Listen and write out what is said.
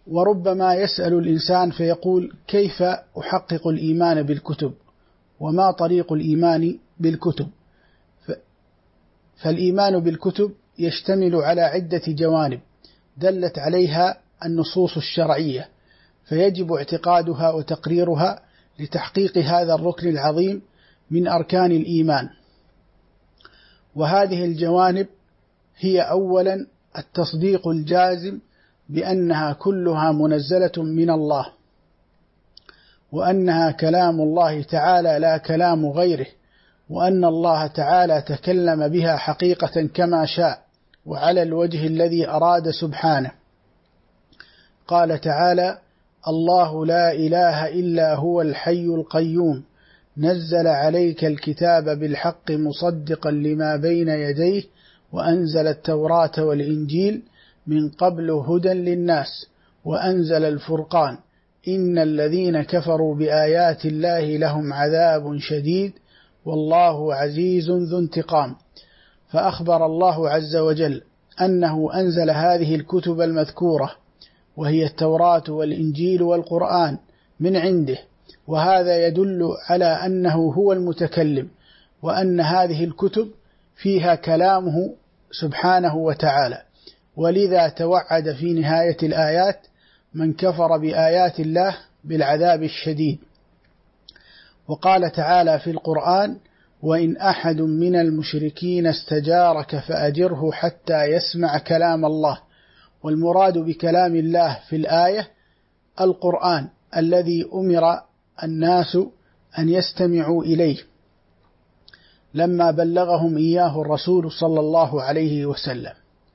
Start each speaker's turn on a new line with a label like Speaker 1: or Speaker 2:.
Speaker 1: وربما يسأل الإنسان فيقول: كيف أحقق الإيمان بالكتب؟ وما طريق الإيمان بالكتب؟ فالإيمان بالكتب يشتمل على عدة جوانب دلت عليها النصوص الشرعية، فيجب اعتقادها وتقريرها لتحقيق هذا الركن العظيم من أركان الإيمان. وهذه الجوانب هي: أولا التصديق الجازم بأنها كلها منزلة من الله، وأنها كلام الله تعالى لا كلام غيره، وأن الله تعالى تكلم بها حقيقة كما شاء وعلى الوجه الذي أراد سبحانه. قال تعالى: الله لا إله إلا هو الحي القيوم نزل عليك الكتاب بالحق مصدقا لما بين يديه وأنزل التوراة والإنجيل من قبل هدى للناس وأنزل الفرقان إن الذين كفروا بآيات الله لهم عذاب شديد والله عزيز ذو انتقام. فأخبر الله عز وجل أنه أنزل هذه الكتب المذكورة وهي التوراة والإنجيل والقرآن من عنده، وهذا يدل على أنه هو المتكلم، وأن هذه الكتب فيها كلامه سبحانه وتعالى. ولذا توعد في نهاية الآيات من كفر بآيات الله بالعذاب الشديد. وقال تعالى في القرآن: وإن أحد من المشركين استجارك فأجره حتى يسمع كلام الله. والمراد بكلام الله في الآية القرآن الذي أمر الناس أن يستمعوا إليه لما بلغهم إياه الرسول صلى الله عليه وسلم.